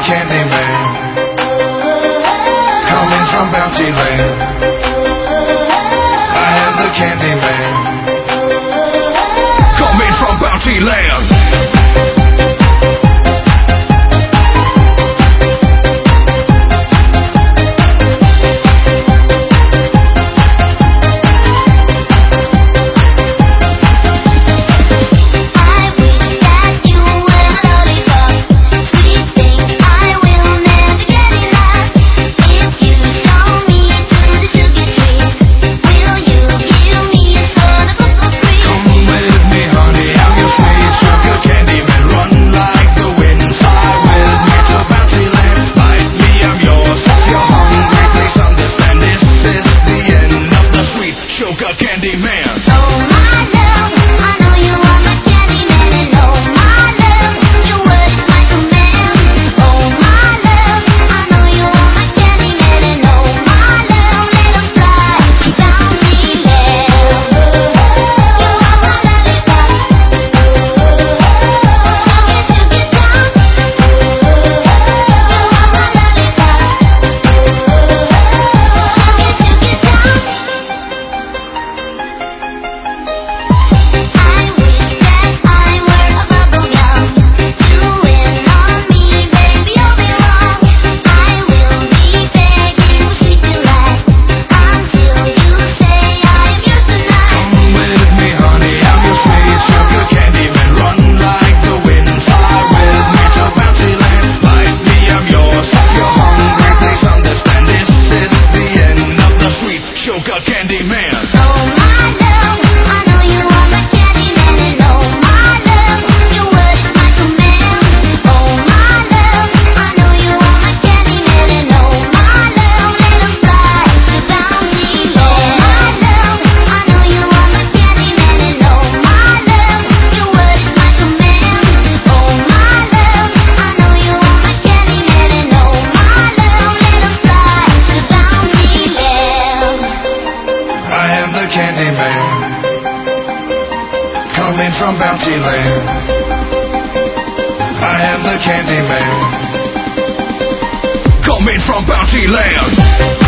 candy man, coming from Bounty Land. I am the candy man, coming from Bounty Land. Candy man. Oh my love, I know you are my candy man, and oh my love, your word is my command. Oh my love, I know you are my candy man, and oh my love, let us fly to Bounty Land. You are my lollipop, so get down. You are my lollipop, so get down. Candy man. Oh my love, I know you are my candy man, and oh my love, your word is my command. Oh my love, I know you are my candy man, and oh my love, let us fly to Bounty Land. Oh my love, I know you are my candy man, and oh my love, your word is my command. Oh my love, I know you are my candy man, and oh my love, let us fly to Bounty Land. I am the candy man, coming from Bounty Land. I am the candy man, coming from Bounty Land.